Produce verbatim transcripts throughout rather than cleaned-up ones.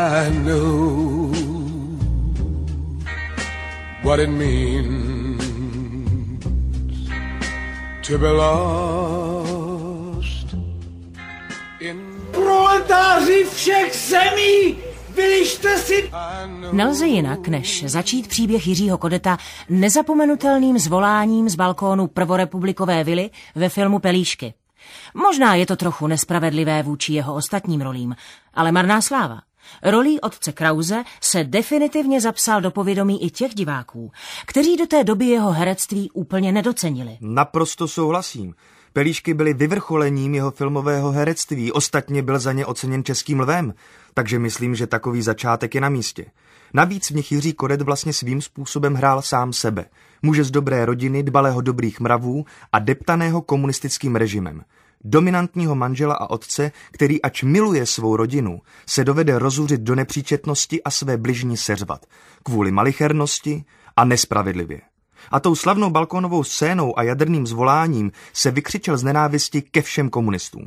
I knew what it means to be lost in... Proletáři všech zemí, vylište si... Nelze jinak, než začít příběh Jiřího Kodeta nezapomenutelným zvoláním z balkónu prvorepublikové vily ve filmu Pelíšky. Možná je to trochu nespravedlivé vůči jeho ostatním rolím, ale marná sláva. Rolí otce Krause se definitivně zapsal do povědomí i těch diváků, kteří do té doby jeho herectví úplně nedocenili. Naprosto souhlasím. Pelíšky byly vyvrcholením jeho filmového herectví, ostatně byl za ně oceněn Českým lvem, takže myslím, že takový začátek je na místě. Navíc v nich Jiří Kodet vlastně svým způsobem hrál sám sebe. Muže z dobré rodiny, dbalého dobrých mravů a deptaného komunistickým režimem. Dominantního manžela a otce, který ač miluje svou rodinu, se dovede rozuřit do nepříčetnosti a své bližní seřvat. Kvůli malichernosti a nespravedlivě. A tou slavnou balkónovou scénou a jadrným zvoláním se vykřičel z nenávisti ke všem komunistům.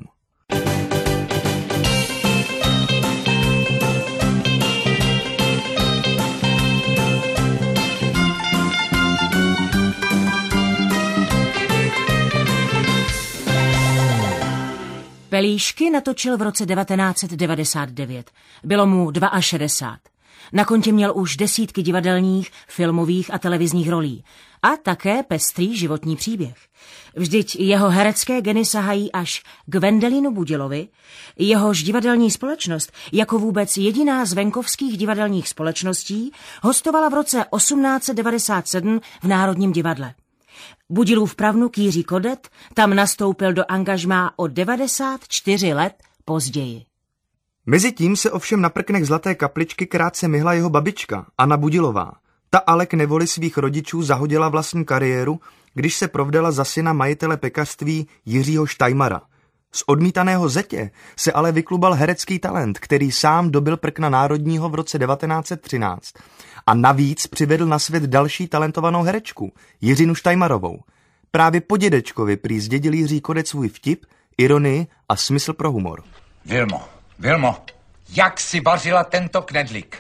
Pelíšky natočil v roce devatenáct set devadesát devět. Bylo mu šedesát dva. Na kontě měl už desítky divadelních, filmových a televizních rolí. A také pestrý životní příběh. Vždyť jeho herecké geny sahají až k Wendelinu Budilovi, jehož divadelní společnost jako vůbec jediná z venkovských divadelních společností hostovala v roce osmnáct set devadesát sedm v Národním divadle. Budilův pravnuk Jiří Kodet tam nastoupil do angažmá o devadesát čtyři let později. Mezitím se ovšem na prknech Zlaté kapličky krátce myhla jeho babička, Anna Budilová. Ta ale k nevoli svých rodičů zahodila vlastní kariéru, když se provdala za syna majitele pekařství Jiřího Štajmara. Z odmítaného zetě se ale vyklubal herecký talent, který sám dobil prkna národního v roce devatenáct set třináct. A navíc přivedl na svět další talentovanou herečku, Jiřinu Štajmarovou. Právě po dědečkovi prý zdědil Jiří Kodet svůj vtip, ironii a smysl pro humor. Vilmo, Vilmo, jak si vařila tento knedlík?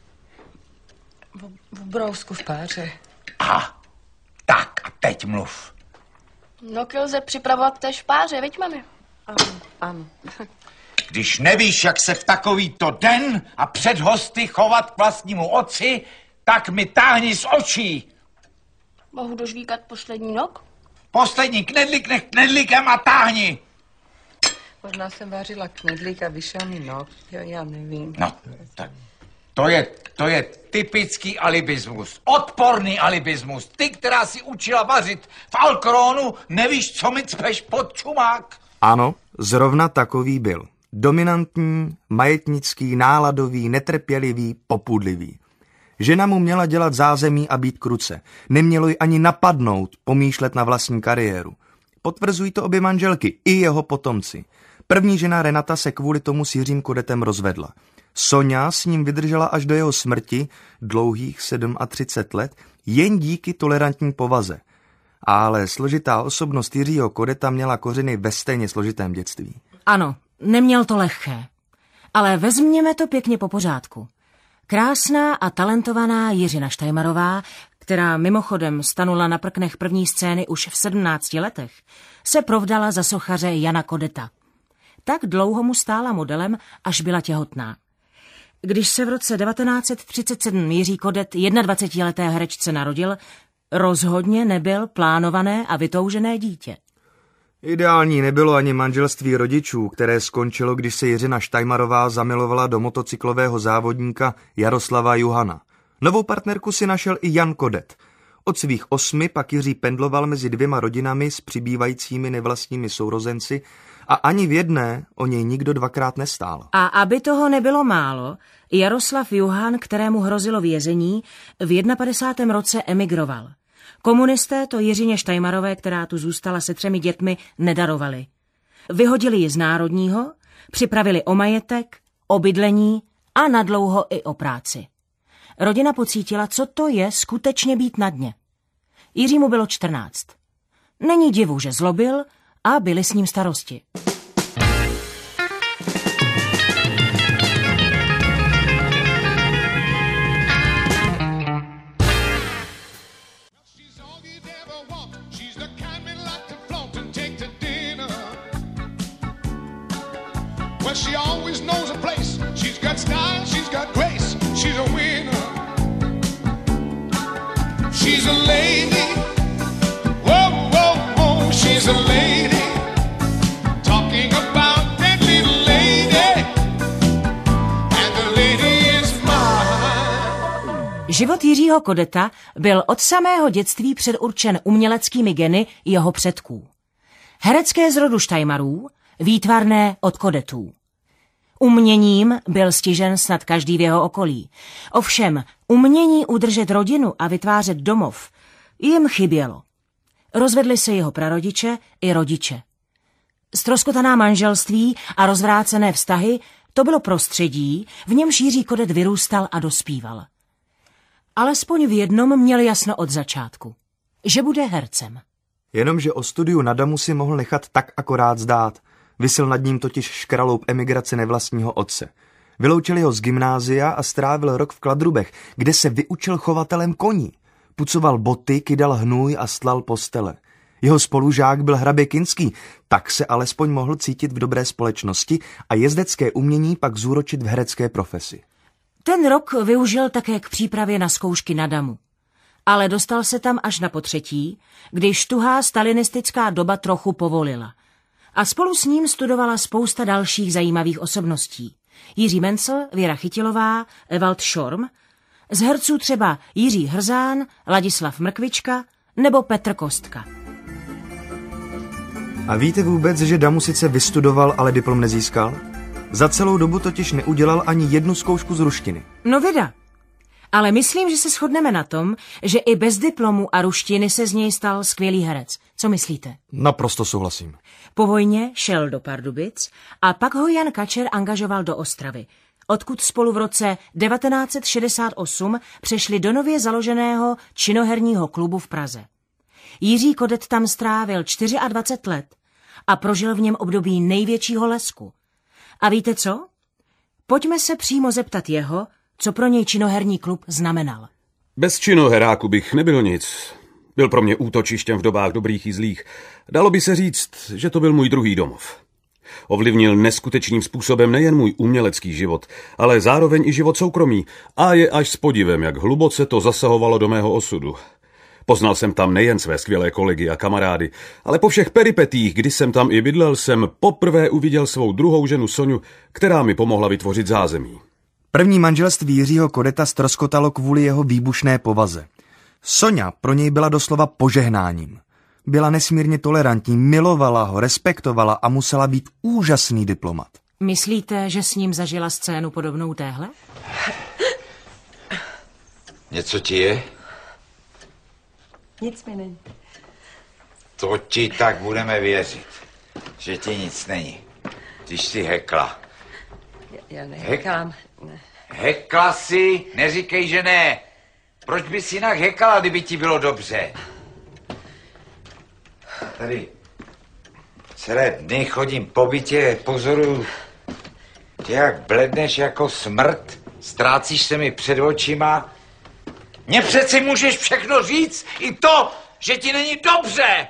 V, v brousku v páře. Aha, tak a teď mluv. No, lze připravovat té špáře, viď, mami? Ano, ano. Když nevíš, jak se v takovýto den a před hosty chovat k vlastnímu otci, tak mi táhni z očí. Mohu dožvíkat poslední nok? Poslední knedlík nech knedlíkem a táhni. Možná jsem vařila knedlík a vyšel mi nok. Jo, já nevím. No, tak to je, to je typický alibismus. Odporný alibismus. Ty, která si učila vařit v Alkronu, nevíš, co mi cpeš pod čumák. Ano, zrovna takový byl. Dominantní, majetnický, náladový, netrpělivý, popudlivý. Žena mu měla dělat zázemí a být kruce. Nemělo ji ani napadnout pomýšlet na vlastní kariéru. Potvrzují to obě manželky, i jeho potomci. První žena Renata se kvůli tomu s Jiřím Kodetem rozvedla. Soňa s ním vydržela až do jeho smrti, dlouhých třicet sedm let, jen díky tolerantní povaze. Ale složitá osobnost Jiřího Kodeta měla kořeny ve stejně složitém dětství. Ano, neměl to lehké. Ale vezměme to pěkně po pořádku. Krásná a talentovaná Jiřina Štajmarová, která mimochodem stanula na prknech první scény už v sedmnácti letech, se provdala za sochaře Jana Kodeta. Tak dlouho mu stála modelem, až byla těhotná. Když se v roce devatenáct set třicet sedm Jiří Kodet dvacetijednoleté herečce narodil, rozhodně nebyl plánované a vytoužené dítě. Ideální nebylo ani manželství rodičů, které skončilo, když se Jiřina Štajmarová zamilovala do motocyklového závodníka Jaroslava Juhana. Novou partnerku si našel i Jan Kodet. Od svých osmi pak Jiří pendloval mezi dvěma rodinami s přibývajícími nevlastními sourozenci a ani v jedné o něj nikdo dvakrát nestál. A aby toho nebylo málo, Jaroslav Juhan, kterému hrozilo vězení, v padesátém prvním roce emigroval. Komunisté to Jiřině Štajmarové, která tu zůstala se třemi dětmi, nedarovali. Vyhodili ji z národního, připravili o majetek, o bydlení a nadlouho i o práci. Rodina pocítila, co to je skutečně být na dně. Jiřímu bylo čtrnáct. Není divu, že zlobil a byly s ním starosti. lady. Whoa, whoa, whoa, she's a lady. Talking about that little lady. And the lady is mine. Život Jiřího Kodeta byl od samého dětství předurčen uměleckými geny jeho předků. Herecké z rodu Štajmarů, výtvarné od Kodetů. Uměním byl stižen snad každý v jeho okolí. Ovšem, umění udržet rodinu a vytvářet domov jim chybělo. Rozvedli se jeho prarodiče i rodiče. Ztroskotaná manželství a rozvrácené vztahy, to bylo prostředí, v němž Jiří Kodet vyrůstal a dospíval. Alespoň v jednom měl jasno od začátku, že bude hercem. Jenomže o studiu na Damu si mohl nechat tak akorát zdát. Visil nad ním totiž škraloup emigrace nevlastního otce. Vyloučili ho z gymnázia a strávil rok v Kladrubech, kde se vyučil chovatelem koní. Pucoval boty, kydal hnůj a stlal postele. Jeho spolužák byl hrabě Kinský, tak se alespoň mohl cítit v dobré společnosti a jezdecké umění pak zúročit v herecké profesi. Ten rok využil také k přípravě na zkoušky na Damu. Ale dostal se tam až na potřetí, když tuhá stalinistická doba trochu povolila. A spolu s ním studovala spousta dalších zajímavých osobností. Jiří Mencel, Věra Chytilová, Ewald Schorm, z herců třeba Jiří Hrzán, Ladislav Mrkvička nebo Petr Kostka. A víte vůbec, že Damu sice vystudoval, ale diplom nezískal? Za celou dobu totiž neudělal ani jednu zkoušku z ruštiny. No vida. Ale myslím, že se shodneme na tom, že i bez diplomu a ruštiny se z něj stal skvělý herec. Co myslíte? Naprosto souhlasím. Po vojně šel do Pardubic a pak ho Jan Kačer angažoval do Ostravy, odkud spolu v roce devatenáct set šedesát osm přešli do nově založeného činoherního klubu v Praze. Jiří Kodet tam strávil dvacet čtyři let a prožil v něm období největšího lesku. A víte co? Pojďme se přímo zeptat jeho, co pro něj činoherní klub znamenal. Bez činoheráku bych nebyl nic. Byl pro mě útočištěm v dobách dobrých i zlých. Dalo by se říct, že to byl můj druhý domov. Ovlivnil neskutečným způsobem nejen můj umělecký život, ale zároveň i život soukromý. A je až s podivem, jak hluboce to zasahovalo do mého osudu. Poznal jsem tam nejen své skvělé kolegy a kamarády, ale po všech peripetích, kdy jsem tam i bydlel, jsem poprvé uviděl svou druhou ženu Soňu, která mi pomohla vytvořit zázemí. První manželství Jiřího Kodeta ztroskotalo kvůli jeho výbušné povaze. Soňa pro něj byla doslova požehnáním. Byla nesmírně tolerantní, milovala ho, respektovala a musela být úžasný diplomat. Myslíte, že s ním zažila scénu podobnou téhle? Něco ti je? Nic mi není. To ti tak budeme věřit, že ti nic není, když jsi hekla. Já, já nehekám. Ne. Hekla si? Neříkej, že ne. Proč bys jinak hekala, kdyby ti bylo dobře? Tady celé dny chodím po bytě, pozoruju, ty jak bledneš jako smrt, ztrácíš se mi před očima. Mně přeci můžeš všechno říct, i to, že ti není dobře.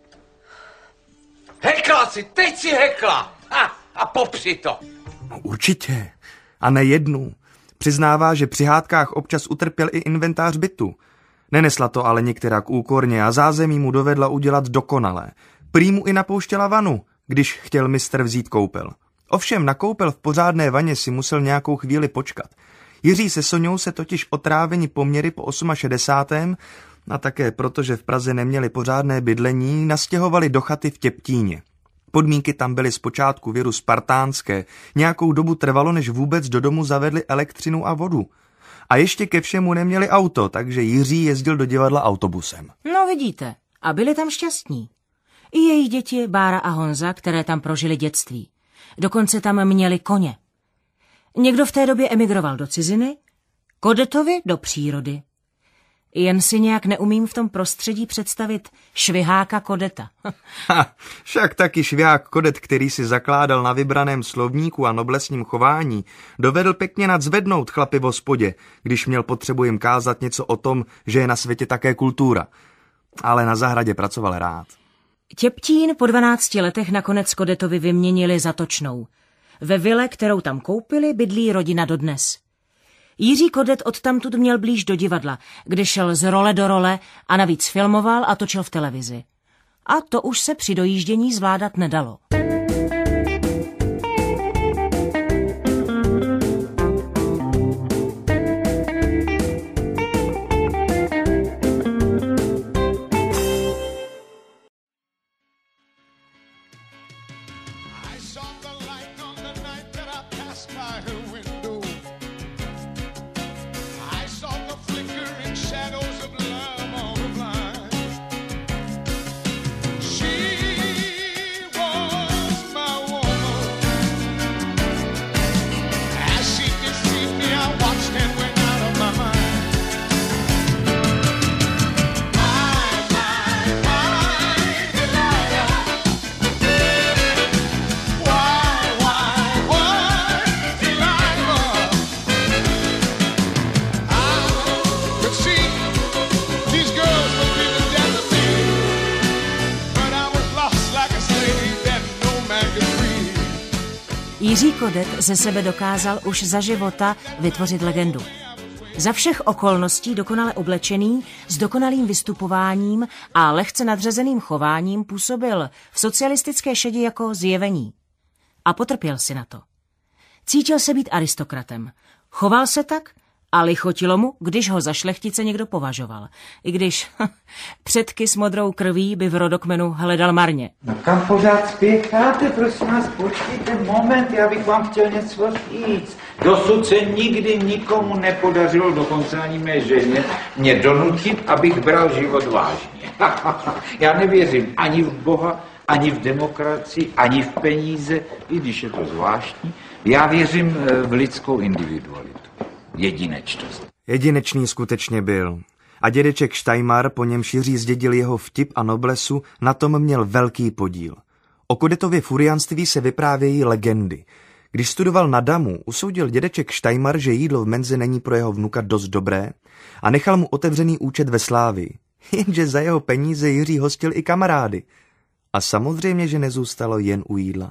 Hekla si, teď si hekla. Ha, a popři to. No, určitě. A ne jednu. Přiznává, že při hádkách občas utrpěl i inventář bytu. Nenesla to ale některak úkorně a zázemí mu dovedla udělat dokonalé. Prý mu i napouštěla vanu, když chtěl mistr vzít koupel. Ovšem na koupel v pořádné vaně si musel nějakou chvíli počkat. Jiří se Soňou se totiž otrávení poměry po šedesátém osmém a také proto, že v Praze neměli pořádné bydlení, nastěhovali do chaty v Těptíně. Podmínky tam byly zpočátku věru spartánské. Nějakou dobu trvalo, než vůbec do domu zavedli elektřinu a vodu. A ještě ke všemu neměli auto, takže Jiří jezdil do divadla autobusem. No vidíte, a byli tam šťastní. I jejich děti, Bára a Honza, které tam prožili dětství. Dokonce tam měli koně. Někdo v té době emigroval do ciziny, Kodetovi do přírody. Jen si nějak neumím v tom prostředí představit šviháka Kodeta. Ha, však taky švihák Kodet, který si zakládal na vybraném slovníku a noblesním chování, dovedl pěkně nadzvednout chlapy v hospodě, když měl potřebu jim kázat něco o tom, že je na světě také kultura. Ale na zahradě pracoval rád. Těptín po dvanácti letech nakonec Kodetovi vyměnili za Točnou. Ve vile, kterou tam koupili, bydlí rodina dodnes. Jiří Kodet odtamtud měl blíž do divadla, kde šel z role do role a navíc filmoval a točil v televizi. A to už se při dojíždění zvládat nedalo. Jiří Kodet ze sebe dokázal už za života vytvořit legendu. Za všech okolností dokonale oblečený, s dokonalým vystupováním a lehce nadřazeným chováním působil v socialistické šedi jako zjevení. A potrpěl si na to. Cítil se být aristokratem. Choval se tak a lichotilo mu, když ho za šlechtice někdo považoval. I když předky s modrou krví by v rodokmenu hledal marně. No kam pořád spěcháte, prosím vás, počkejte moment, já bych vám chtěl něco říct. Dosud se nikdy nikomu nepodařilo, dokonce ani mé ženě, mě donutit, abych bral život vážně. Já nevěřím ani v Boha, ani v demokracii, ani v peníze, i když je to zvláštní. Já věřím v lidskou individualitu. Jedinečnost. Jedinečný skutečně byl. A dědeček Štajmar, po němž Jiří zdědil jeho vtip a noblesu, na tom měl velký podíl. O Kodetově furianství se vyprávějí legendy. Když studoval na Damu, usoudil dědeček Štajmar, že jídlo v menze není pro jeho vnuka dost dobré a nechal mu otevřený účet ve Slávii. Jenže za jeho peníze Jiří hostil i kamarády. A samozřejmě, že nezůstalo jen u jídla.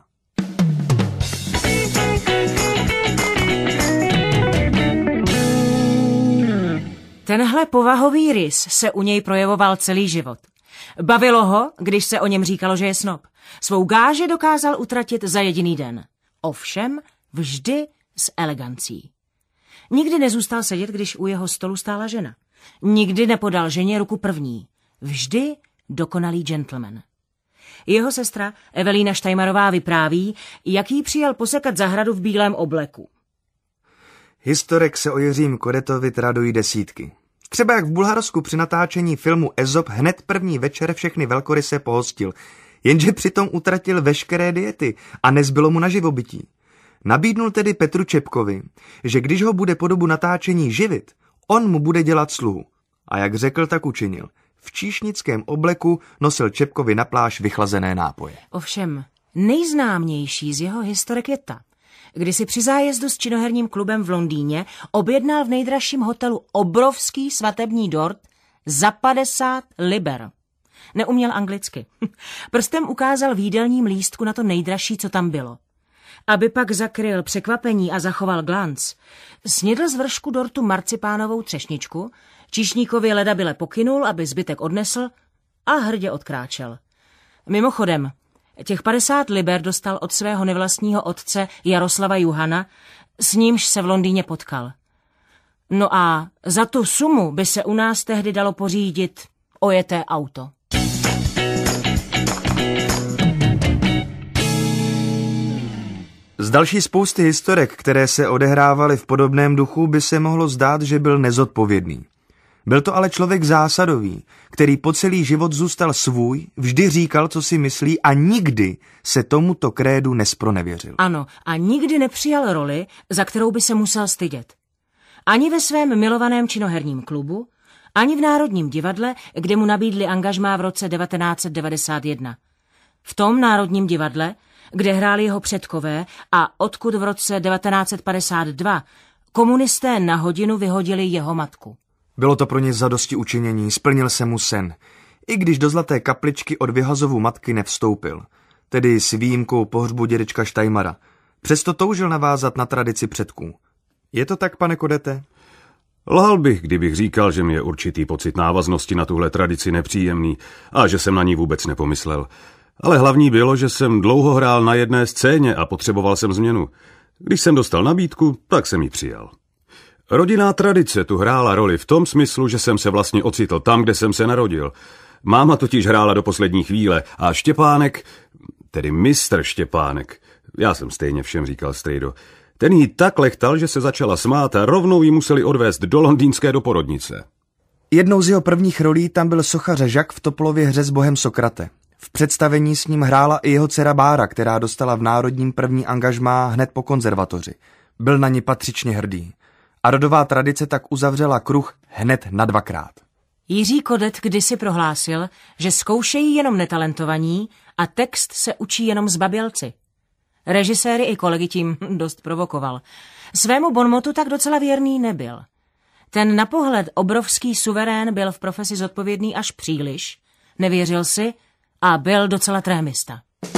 Tenhle povahový rys se u něj projevoval celý život. Bavilo ho, když se o něm říkalo, že je snob. Svou gáži dokázal utratit za jediný den. Ovšem vždy s elegancí. Nikdy nezůstal sedět, když u jeho stolu stála žena. Nikdy nepodal ženě ruku první. Vždy dokonalý gentleman. Jeho sestra Evelína Štajmarová vypráví, jak jí přijel posekat zahradu v bílém obleku. Historek se o Jiřím Kodetovi tradují desítky. Třeba jak v Bulharsku při natáčení filmu Ezop hned první večer všechny velkoryse pohostil, jenže přitom utratil veškeré diety a nezbylo mu na živobytí. Nabídnul tedy Petru Čepkovi, že když ho bude po dobu natáčení živit, on mu bude dělat sluhu. A jak řekl, tak učinil. V číšnickém obleku nosil Čepkovi na pláž vychlazené nápoje. Ovšem nejznámější z jeho historek je ta, kdy si při zájezdu s činoherním klubem v Londýně objednal v nejdražším hotelu obrovský svatební dort za padesát liber. Neuměl anglicky. Prstem ukázal v jídelním lístku na to nejdražší, co tam bylo. Aby pak zakryl překvapení a zachoval glanc, snědl z vršku dortu marcipánovou třešničku, číšníkovi ledabyle pokynul, aby zbytek odnesl a hrdě odkráčel. Mimochodem, těch padesát liber dostal od svého nevlastního otce Jaroslava Juhana, s nímž se v Londýně potkal. No a za tu sumu by se u nás tehdy dalo pořídit ojeté auto. Z další spousty historek, které se odehrávaly v podobném duchu, by se mohlo zdát, že byl nezodpovědný. Byl to ale člověk zásadový, který po celý život zůstal svůj, vždy říkal, co si myslí a nikdy se tomuto krédu nespronevěřil. Ano, a nikdy nepřijal roli, za kterou by se musel stydět. Ani ve svém milovaném činoherním klubu, ani v Národním divadle, kde mu nabídli angažmá v roce devatenáct set devadesát jedna. V tom Národním divadle, kde hráli jeho předkové a odkud v roce devatenáct set padesát dva komunisté na hodinu vyhodili jeho matku. Bylo to pro ně zadosti učinění, splnil se mu sen. I když do Zlaté kapličky od Vyhazovu matky nevstoupil, tedy s výjimkou pohřbu dědečka Štajmara. Přesto toužil navázat na tradici předků. Je to tak, pane Kodete? Lhal bych, kdybych říkal, že mi je určitý pocit návaznosti na tuhle tradici nepříjemný a že jsem na ní vůbec nepomyslel. Ale hlavní bylo, že jsem dlouho hrál na jedné scéně a potřeboval jsem změnu. Když jsem dostal nabídku, tak jsem ji přijal. Rodinná tradice tu hrála roli v tom smyslu, že jsem se vlastně ocitl tam, kde jsem se narodil. Máma totiž hrála do poslední chvíle a Štěpánek, tedy mistr Štěpánek, já jsem stejně všem říkal strejdo, ten jí tak lechtal, že se začala smát a rovnou ji museli odvést do londýnské doporodnice. Jednou z jeho prvních rolí tam byl sochař Žak v Topolově hře s bohem Sokrate. V představení s ním hrála i jeho dcera Bára, která dostala v Národním první angažmá hned po konzervatoři. Byl na ní patřičně hrdý. A rodová tradice tak uzavřela kruh hned na dvakrát. Jiří Kodet kdysi prohlásil, že zkoušejí jenom netalentovaní a text se učí jenom zbabělci. Režiséry i kolegy tím dost provokoval. Svému bonmotu tak docela věrný nebyl. Ten na pohled obrovský suverén byl v profesi zodpovědný až příliš, nevěřil si a byl docela trémista.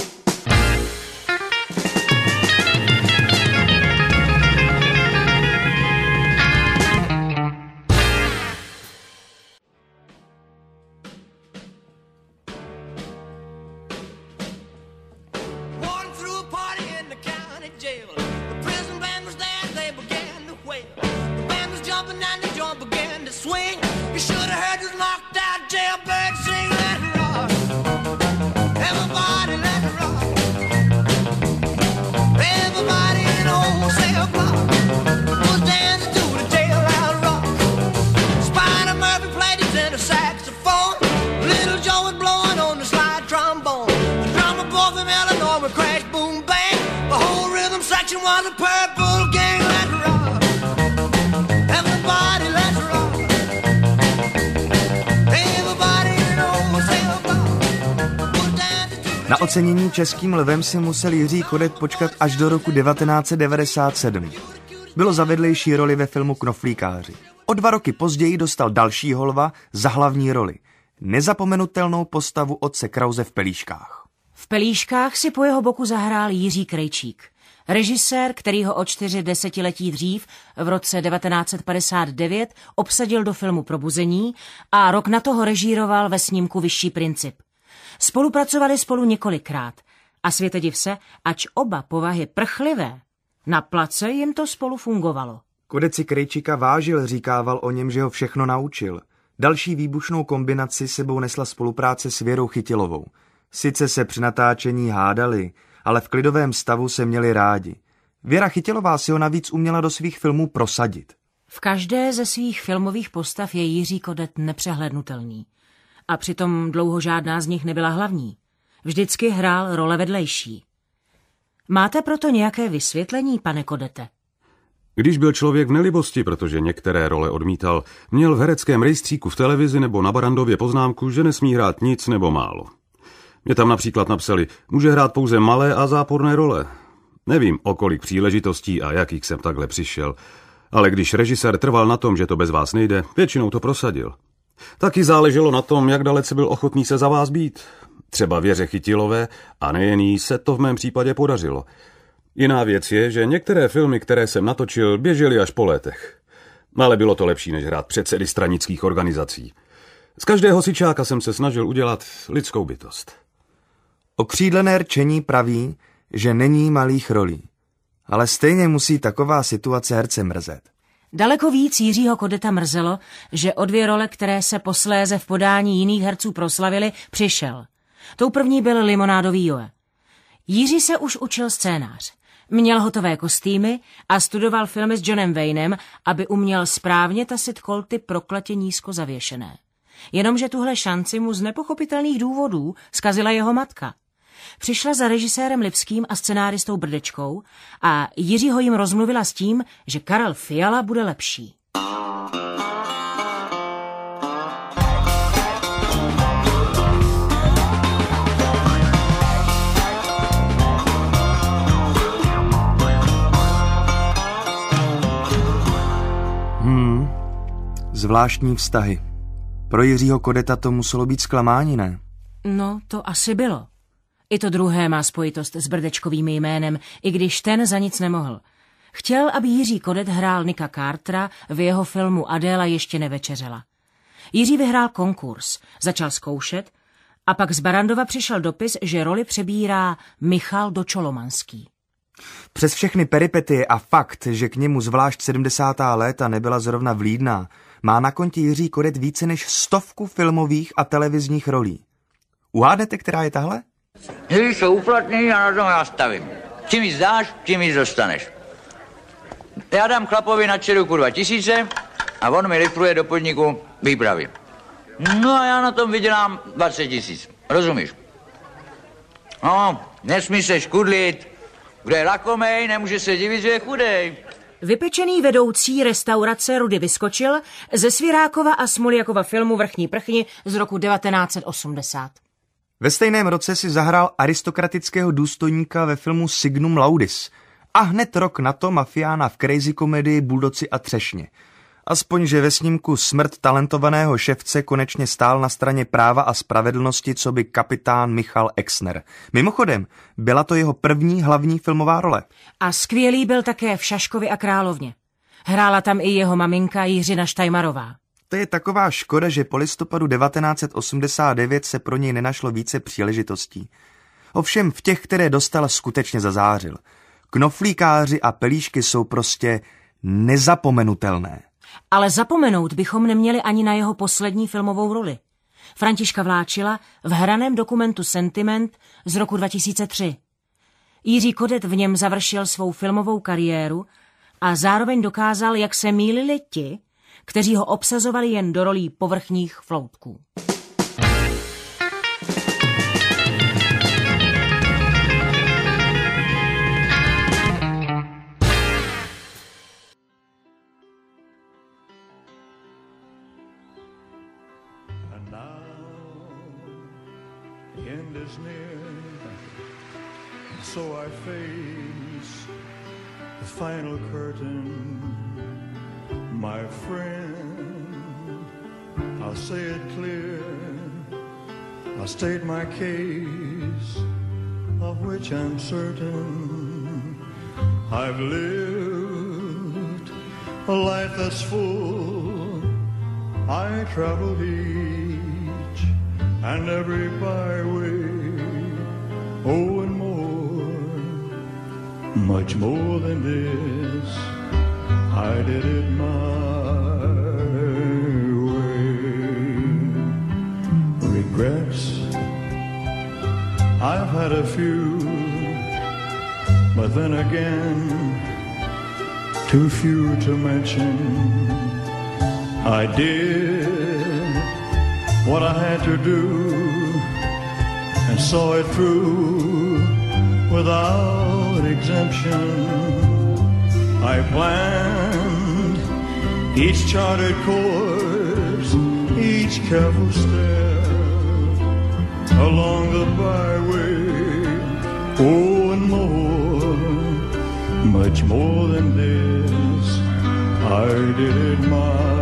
Na ocenění Českým lvem si musel Jiří Kodet počkat až do roku devatenáct set devadesát sedm. Bylo za vedlejší roli ve filmu Knoflíkáři. O dva roky později dostal dalšího lva za hlavní roli. Nezapomenutelnou postavu otce Krause v Pelíškách. V Pelíškách si po jeho boku zahrál Jiří Krejčík. Režisér, který ho o čtyři desetiletí dřív, v roce devatenáct set padesát devět, obsadil do filmu Probuzení a rok na to ho režíroval ve snímku Vyšší princip. Spolupracovali spolu několikrát a světe div se, ač oba povahy prchlivé, na place jim to spolu fungovalo. Kodet si Krejčíka vážil, říkával o něm, že ho všechno naučil. Další výbušnou kombinaci sebou nesla spolupráce s Věrou Chytilovou. Sice se při natáčení hádali, ale v klidovém stavu se měli rádi. Věra Chytilová si ho navíc uměla do svých filmů prosadit. V každé ze svých filmových postav je Jiří Kodet nepřehlednutelný. A přitom dlouho žádná z nich nebyla hlavní. Vždycky hrál role vedlejší. Máte proto nějaké vysvětlení, pane Kodete? Když byl člověk v nelibosti, protože některé role odmítal, měl v hereckém rejstříku v televizi nebo na Barandově poznámku, že nesmí hrát nic nebo málo. Mě tam například napsali, může hrát pouze malé a záporné role. Nevím, o kolik příležitostí a jakých jsem takhle přišel, ale když režisér trval na tom, že to bez vás nejde, většinou to prosadil. Taky záleželo na tom, jak dalece byl ochotný se za vás být. Třeba Věře Chytilové a nejen jí se to v mém případě podařilo. Jiná věc je, že některé filmy, které jsem natočil, běžely až po letech. Ale bylo to lepší, než hrát předsedy stranických organizací. Z každého sičáka jsem se snažil udělat lidskou bytost. Okřídlené rčení praví, že není malých rolí. Ale stejně musí taková situace herce mrzet. Daleko víc Jiřího Kodeta mrzelo, že o dvě role, které se posléze v podání jiných herců proslavily, přišel. Tou první byl Limonádový Joe. Jiří se už učil scénář. Měl hotové kostýmy a studoval filmy s Johnem Waynem, aby uměl správně tasit kolty prokletě nízko zavěšené. Jenomže tuhle šanci mu z nepochopitelných důvodů zkazila jeho matka. Přišla za režisérem Lipským a scenáristou Brdečkou a Jiří ho jim rozmluvila s tím, že Karel Fiala bude lepší. Hmm, zvláštní vztahy. Pro Jiřího Kodeta to muselo být zklamání, ne? No, to asi bylo. I to druhé má spojitost s Brdečkovým jménem, i když ten za nic nemohl. Chtěl, aby Jiří Kodet hrál Nicka Cartera v jeho filmu Adéla ještě nevečeřela. Jiří vyhrál konkurs, začal zkoušet a pak z Barrandova přišel dopis, že roli přebírá Michal Dočolomanský. Přes všechny peripetie a fakt, že k němu zvlášť sedmdesátá léta nebyla zrovna vlídná, má na kontě Jiří Kodet více než stovku filmových a televizních rolí. Uhádnete, která je tahle? Když jsou úplatný, já na tom já stavím. Čím víc dáš, tím víc dostaneš. Já dám chlapovi na čeru kurva tisíce a on mi rifluje do podniku výpravy. No a já na tom vydělám dvacet tisíc. Rozumíš? No, nesmí se škudlit. Kdo je lakomej, nemůže se divit, že je chudej. Vypečený vedoucí restaurace Rudy Vyskočil ze Svirákova a Smoljakova filmu Vrchní prchni z roku devatenáct set osmdesát. Ve stejném roce si zahrál aristokratického důstojníka ve filmu Signum Laudis a hned rok na to mafiána v crazy komedii Buldoci a třešně. Aspoň, že ve snímku Smrt talentovaného ševce konečně stál na straně práva a spravedlnosti, co by kapitán Michal Exner. Mimochodem, byla to jeho první hlavní filmová role. A skvělý byl také v Šaškovi a královně. Hrála tam i jeho maminka Jiřina Štajmarová. To je taková škoda, že po listopadu devatenáct set osmdesát devět se pro něj nenašlo více příležitostí. Ovšem v těch, které dostal, skutečně zazářil. Knoflíkáři a pelíšky jsou prostě nezapomenutelné. Ale zapomenout bychom neměli ani na jeho poslední filmovou roli. Františka Vláčila v hraném dokumentu Sentiment z roku dva tisíce tři. Jiří Kodet v něm završil svou filmovou kariéru a zároveň dokázal, jak se mýlili ti, kteří ho obsazovali jen do rolí povrchních floutků. End is near, so I face the final curtain. My friend, I'll say it clear, I'll state my case, of which I'm certain. I've lived a life that's full, I traveled each and every byway, oh and more, much more than this, I did it my way. Regrets, I've had a few, but then again, too few to mention. I did what I had to do and saw it through without exemption. I planned each charted course, each careful step along the byway, oh and more, much more than this, I did it my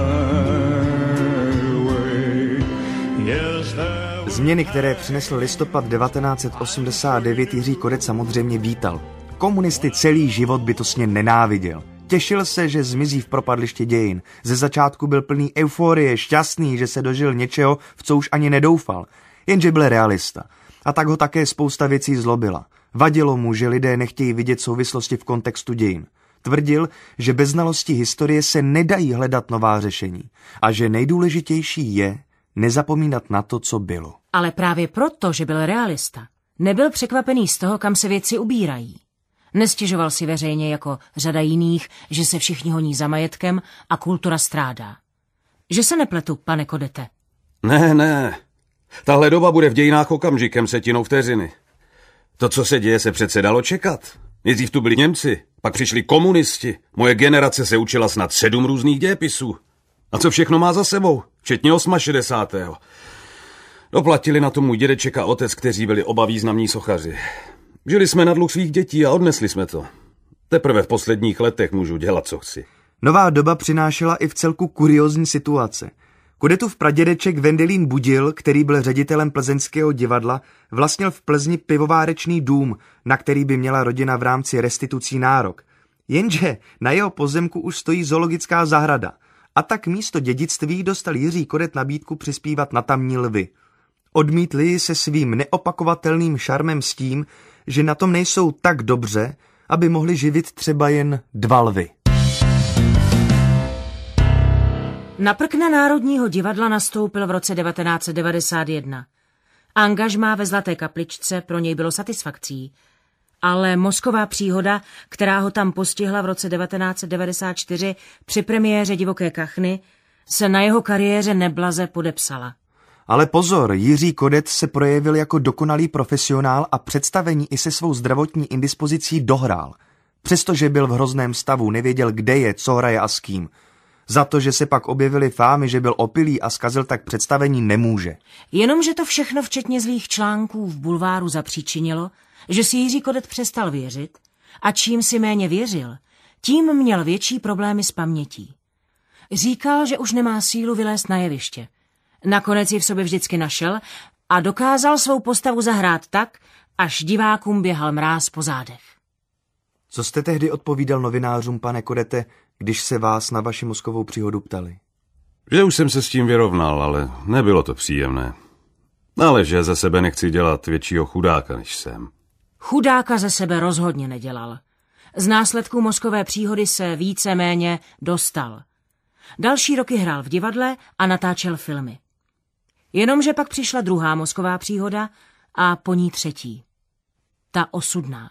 Změny, které přinesl listopad devatenáct set osmdesát devět, Jiří Kodet samozřejmě vítal. Komunisty celý život bytostně nenáviděl. Těšil se, že zmizí v propadliště dějin. Ze začátku byl plný euforie, šťastný, že se dožil něčeho, v co už ani nedoufal. Jenže byl realista. A tak ho také spousta věcí zlobila. Vadilo mu, že lidé nechtějí vidět souvislosti v kontextu dějin. Tvrdil, že bez znalosti historie se nedají hledat nová řešení. A že nejdůležitější je nezapomínat na to, co bylo. Ale právě proto, že byl realista, nebyl překvapený z toho, kam se věci ubírají. Nestěžoval si veřejně jako řada jiných, že se všichni honí za majetkem a kultura strádá. Že se nepletu, pane Kodete? Ne, ne. Tahle doba bude v dějinách okamžikem, setinou vteřiny. To, co se děje, se přece dalo čekat. Nejdřív tu byli Němci, pak přišli komunisti. Moje generace se učila snad sedm různých dějepisů. A co všechno má za sebou, včetně šedesátého osmého Doplatili na to můj dědeček a otec, kteří byli oba významní sochaři. Žili jsme na dluh svých dětí a odnesli jsme to. Teprve v posledních letech můžu dělat, co chci. Nová doba přinášela i v celku kuriózní situace. Kodetův pradědeček Vendelín Budil, který byl ředitelem plzeňského divadla, vlastnil v Plzni pivovárečný dům, na který by měla rodina v rámci restitucí nárok. Jenže na jeho pozemku už stojí zoologická zahrada a tak místo dědictví dostal Jiří Kodet nabídku přispívat na tamní lvy. Odmítli se svým neopakovatelným šarmem s tím, že na tom nejsou tak dobře, aby mohli živit třeba jen dva lvy. Na prkna Národního divadla nastoupil v roce devatenáct set devadesát jedna. Angažmá ve Zlaté kapličce pro něj bylo satisfakcí, ale mozková příhoda, která ho tam postihla v roce devatenáct set devadesát čtyři při premiéře Divoké kachny, se na jeho kariéře neblaze podepsala. Ale pozor, Jiří Kodet se projevil jako dokonalý profesionál a představení i se svou zdravotní indispozicí dohrál. Přestože byl v hrozném stavu, nevěděl, kde je, co hraje a s kým. Za to, že se pak objevily fámy, že byl opilý a zkazil tak představení, nemůže. Jenomže to všechno včetně zlých článků v bulváru zapříčinilo, že si Jiří Kodet přestal věřit a čím si méně věřil, tím měl větší problémy s pamětí. Říkal, že už nemá sílu vylézt na jeviště. Nakonec ji v sobě vždycky našel a dokázal svou postavu zahrát tak, až divákům běhal mráz po zádech. Co jste tehdy odpovídal novinářům, pane Kodete, když se vás na vaši mozkovou příhodu ptali? Že už jsem se s tím vyrovnal, ale nebylo to příjemné. Ale že ze sebe nechci dělat většího chudáka, než jsem. Chudáka ze sebe rozhodně nedělal. Z následků mozkové příhody se víceméně dostal. Další roky hrál v divadle a natáčel filmy. Jenomže pak přišla druhá mozková příhoda a po ní třetí. Ta osudná.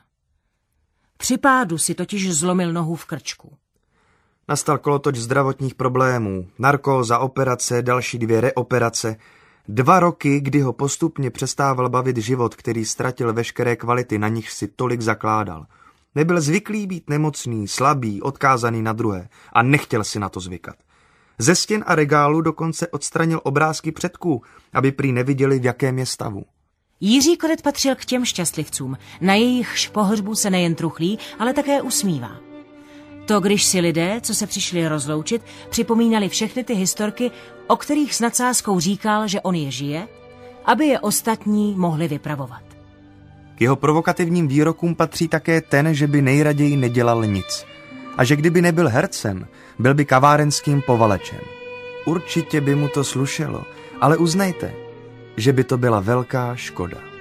Při pádu si totiž zlomil nohu v krčku. Nastal kolotoč zdravotních problémů, narkóza, operace, další dvě reoperace. Dva roky, kdy ho postupně přestával bavit život, který ztratil veškeré kvality, na nich si tolik zakládal. Nebyl zvyklý být nemocný, slabý, odkázaný na druhé a nechtěl si na to zvykat. Ze stěn a regálu dokonce odstranil obrázky předků, aby prý neviděli, v jakém je stavu. Jiří Kodet patřil k těm šťastlivcům, na jejichž pohřbu se nejen truchlí, ale také usmívá. To, když si lidé, co se přišli rozloučit, připomínali všechny ty historky, o kterých s nadsázkou říkal, že on je žije, aby je ostatní mohli vypravovat. K jeho provokativním výrokům patří také ten, že by nejraději nedělal nic. A že kdyby nebyl hercem, byl by kavárenským povalečem. Určitě by mu to slušelo, ale uznejte, že by to byla velká škoda.